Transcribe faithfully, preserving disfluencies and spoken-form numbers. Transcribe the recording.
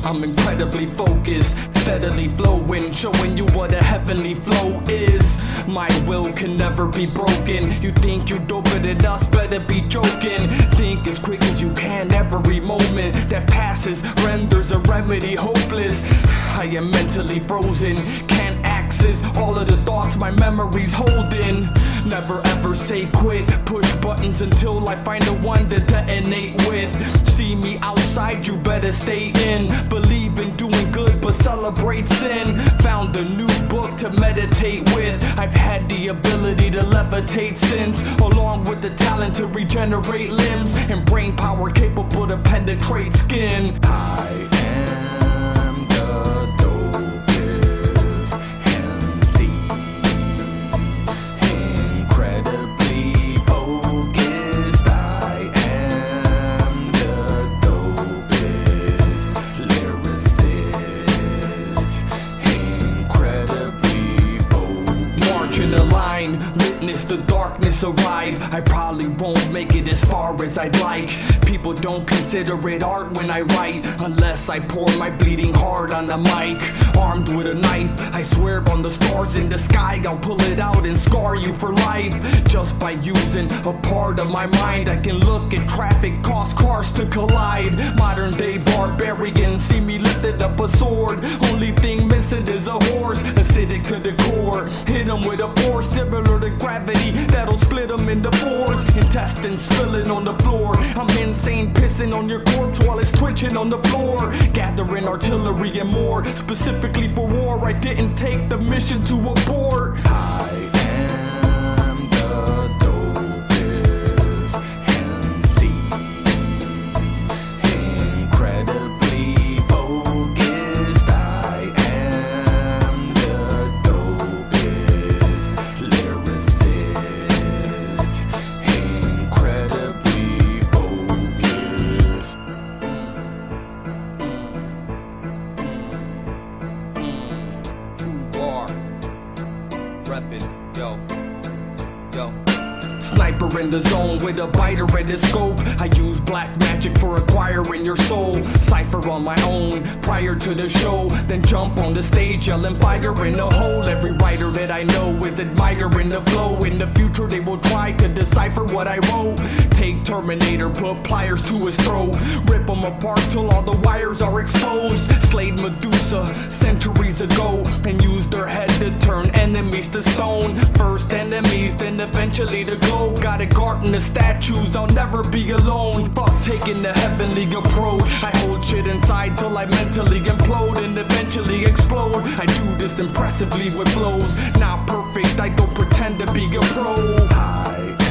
I'm incredibly focused, steadily flowing, showing you what a heavenly flow is. My will can never be broken. You think you doper than us, better be joking. Think as quick as you can, every moment that passes renders a remedy hopeless. I am mentally frozen, can't access all of the thoughts my memory's holding. Never ever say quit, push buttons until I find the one to detonate with. See me outside, you better stay in. Believe in doing good, but celebrate sin. Found a new book to meditate with. I've had the ability to levitate since, along with the talent to regenerate limbs, and brain power capable to penetrate skin. I am the dopest M C, incredibly focused. I am the dopest lyricist, incredibly focused. March in a line, witness the darkness arrive. I probably won't make it as far as I'd like. People don't consider it art when I write, unless I pour my bleeding heart on the mic. Armed with a knife, I swear on the stars in the sky, I'll pull it out and scar you for life. Just by using a part of my mind, I can look at traffic, cause cars to collide. Modern day barbarian, see me lifted up a sword. Only thing missing is a horse, acidic to the core. Hit him with a force similar to gravity, that'll split him into fours. Intestines spilling on the floor, I'm insane pissing on your corpse while it's twitching on the floor. Gathering artillery and more, specifically for war. I didn't take the mission to abort. I am the dopest M C, incredibly focused. I am the dopest lyricist, incredibly focused. Bar, reppin', yo, yo. Sniper in the zone with a biter at his scope. I use black magic for acquiring your soul. Cypher on my own prior to the show, then jump on the stage yelling fire in the hole. Every writer that I know is admiring the flow. In the future they will try to decipher what I wrote. Take Terminator, put pliers to his throat, rip him apart till all the wires are exposed. Slayed Medusa centuries ago, and used their head to turn enemies to stone. First enemies, then eventually the globe. Got a garden of statues, I'll never be alone. Fuck taking the heavenly approach. I hold shit inside till I mentally implode and eventually explode. I do this impressively with flows. Not perfect, I don't pretend to be a pro. I